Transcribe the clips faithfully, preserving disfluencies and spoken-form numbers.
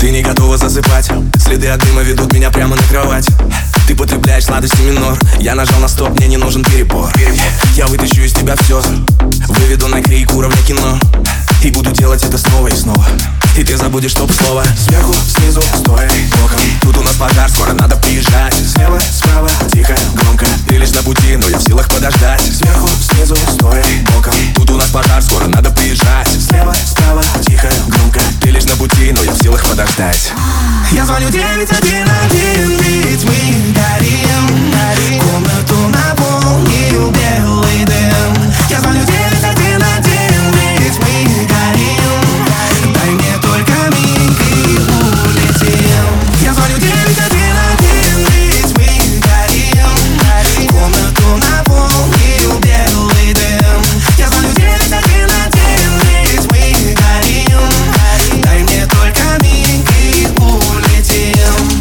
Ты не готова засыпать, следы от дыма ведут меня прямо на кровать. Ты потребляешь сладости минор, я нажал на стоп, мне не нужен перебор. Я вытащу из тебя все, выведу на крик уровня кино. И буду делать это снова и снова. И ты забудешь топ-слово. Сверху, снизу, стоя, боком. Тут у нас пожар, скоро надо приезжать. Слева, справа, тихо, громко. Ты лишь на пути, но я в силах подождать. Сверху, снизу, стоя, боком. Тут у нас пожар, скоро надо приезжать. Слева, справа, тихо, громко. Ты лишь на пути, но я в силах подождать. Я звоню девять один один, ведь мы горим. Комнату наполнил белый дым. Я звоню девять один один, ведь мы горим. Дай мне только миг и улетим. Я звоню девять один один, ведь мы горим. Комнату наполнил белый дым. Я звоню девять один один, ведь мы горим. Дай мне только миг и улетим.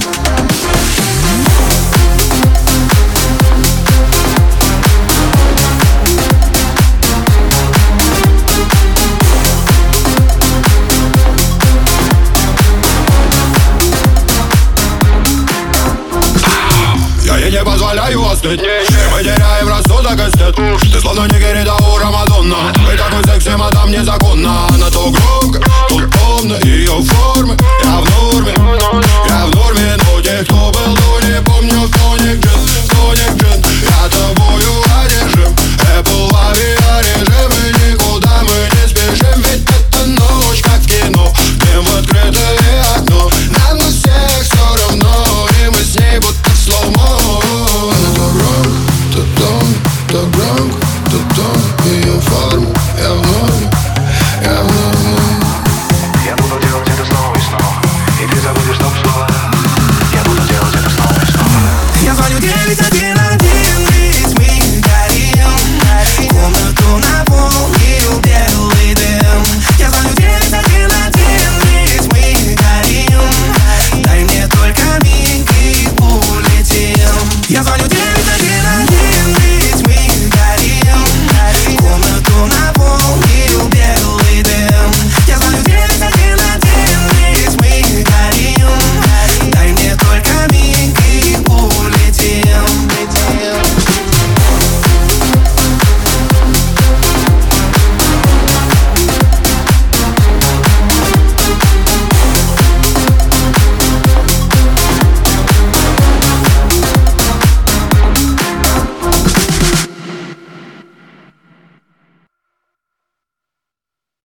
Я ей не позволяю остыть. Мы теряем рассудок, эстет. Ты словно не Герида у Рамадонна. Мы такой секси, мадам, незаконно. Она то громко, то томно. И